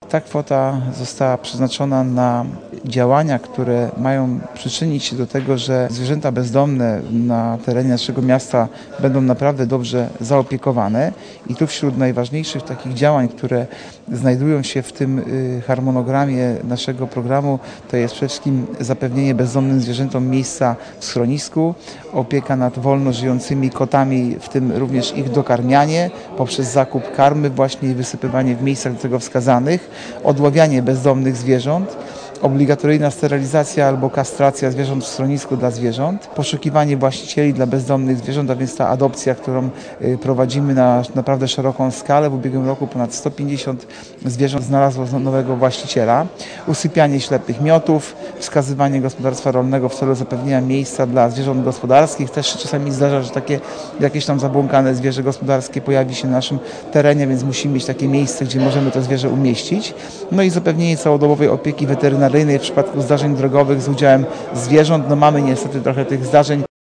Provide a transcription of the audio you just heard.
Ta kwota została przeznaczona na działania, które mają przyczynić się do tego, że zwierzęta bezdomne na terenie naszego miasta będą naprawdę dobrze zaopiekowane. I tu wśród najważniejszych takich działań, które znajdują się w tym harmonogramie naszego programu, to jest przede wszystkim zapewnienie bezdomnym zwierzętom miejsca w schronisku, opieka nad wolno żyjącymi kotami, w tym również ich dokarmianie poprzez zakup karmy właśnie i wysypywanie w miejscach do tego wskazanych, odławianie bezdomnych zwierząt, obligatoryjna sterylizacja albo kastracja zwierząt w schronisku dla zwierząt, poszukiwanie właścicieli dla bezdomnych zwierząt, a więc ta adopcja, którą prowadzimy na naprawdę szeroką skalę. W ubiegłym roku ponad 150 zwierząt znalazło nowego właściciela, usypianie ślepych miotów, wskazywanie gospodarstwa rolnego w celu zapewnienia miejsca dla zwierząt gospodarskich. Też się czasami zdarza, że takie jakieś tam zabłąkane zwierzę gospodarskie pojawi się na naszym terenie, więc musimy mieć takie miejsce, gdzie możemy to zwierzę umieścić. No i zapewnienie całodobowej opieki weterynaryjnej w przypadku zdarzeń drogowych z udziałem zwierząt. No mamy niestety trochę tych zdarzeń.